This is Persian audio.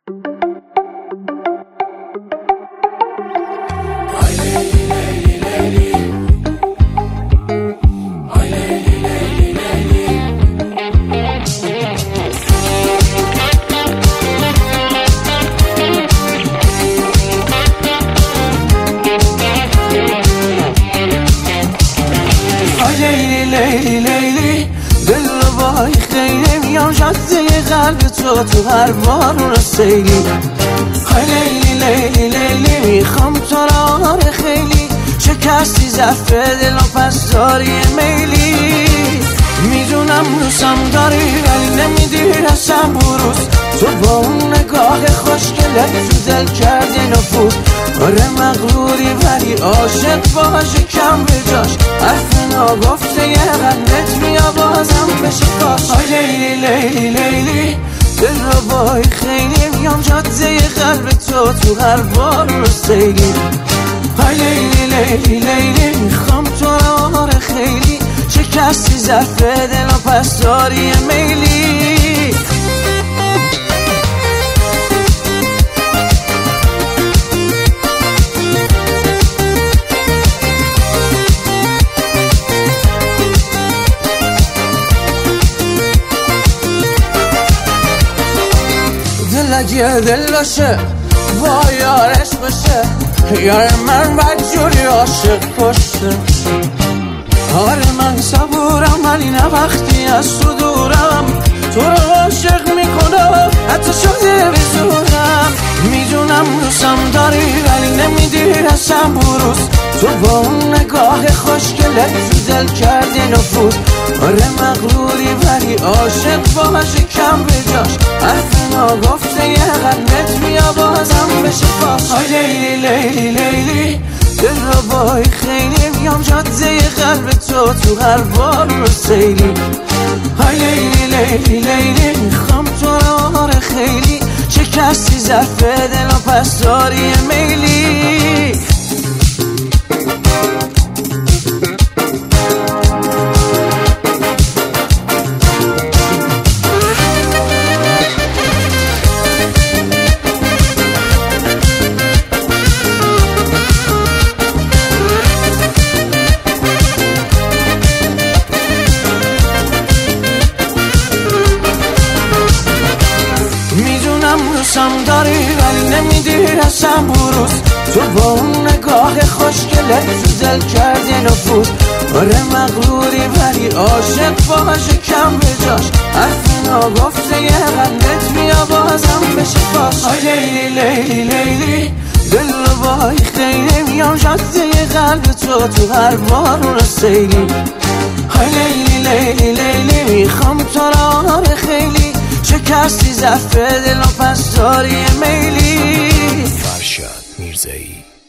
لیلی لیلی دل رو بای خیلی میام جاده قلب تو هر بار رو سیلی. های لیلی لیلی لیلی میخوام تو را خیلی شکستی ضعف دل و پس داری میلی. میدونم دوستم داری ولی نمیدی رسم بروز. تو با اون نگاه خوشگلت تو دل کردی نفوذ. آره مغروری ولی عاشق باشه کم به جاش. حرف ناگفته یه قلبت میا بازم بشه کاش. های لیلی لیلی لیلی دل رو بای خیلی میام جاده قلب تو هر بار رو سیلی. های لیلی لیلی لیلی میخوام تو را خیلی شکستی ظرف دل و پس داری میلی. دل اگه دل باشه با یارش باشه، یار من بدجوری عاشق باشه. آره من صبورم ولی نه وقتی از تو دورم. تو رو عاشق میکنم حتی شده بزورم. میدونم دوستم داری ولی نمیدی رسم بروز. تو با اون نگاه خوشگلت تو دل کردی نفوذ. آره مغروری ولی عاشق باشه کم به جاش. حرف ناگفته یه قلبت میا بازم بشه فاش. های لیلی لیلی لیلی دل رو بای خیلی میام جاده قلب تو هر بار رو سیلی. های لیلی لیلی لیلی میخوام تو را خیلی شکستی ظرف دل و پس داری میلی. دوستم داری ولی نمیدی رسم بروز. تو با اون نگاه خوشگلت تو دل کردی نفوذ. آره مغروری ولی عاشق باشه کم به جاش. حرف ناگفته یه قلبت میا بازم بشه فاش. های لیلی لیلی لیلی دل رو بای خیلی میام جاده قلب تو هر بار رو سیلی. های لیلی لیلی لیلی میخوام تو را خیلی شکستی ضعف دل و پس داری میلی. فرشاد میرزایی.